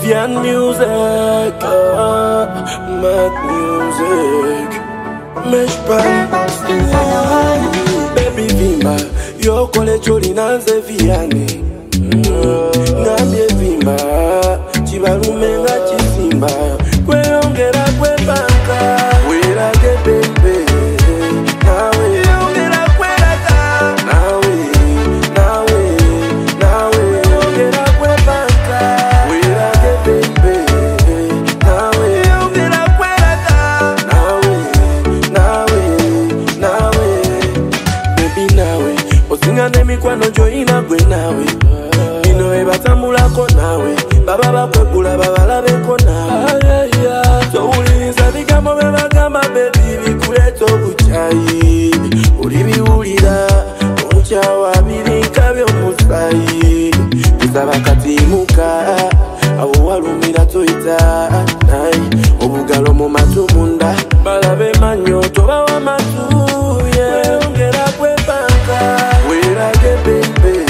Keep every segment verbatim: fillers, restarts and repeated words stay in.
Vivian music, uh, mad music. Mesh pan, baby vimba, yo kole choli nanze viane. Ngambie vimba, chibalume nga chisimba. Kwe ongera kwe banka, wera ke bebe. Nawe ongera kwe lata, nawe, nawe, nawe ongera kwe banka, wera ke bebe. Nawe ongera kwe lata, nawe, nawe, nawe. Baby nawe, osingane mikwano joina gwe nawe. Batamulako nawe baba bakwegula babalabeko nawe so ulinza bigambo bebagamba baby bikuleeta obuchayi oli biwulira onkyawa birinka by'omusayi kusaba katimuka abo walumira toyita nayi obugalo mu matu munda balabe manyo toba w'amatuye ongera kwebanka werage bebe.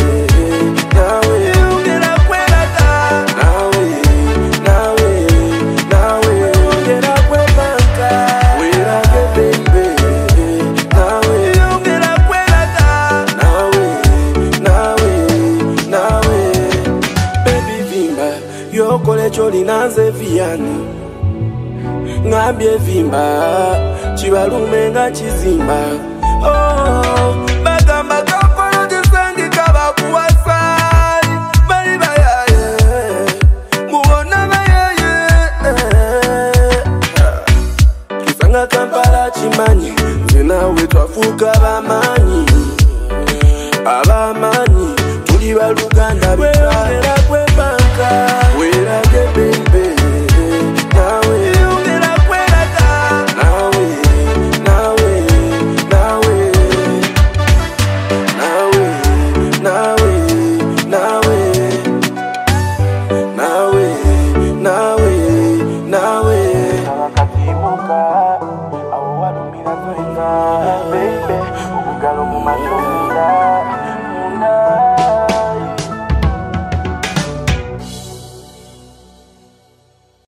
Kole choli nanze viani ngambie vimba chibalume nga chizimba oh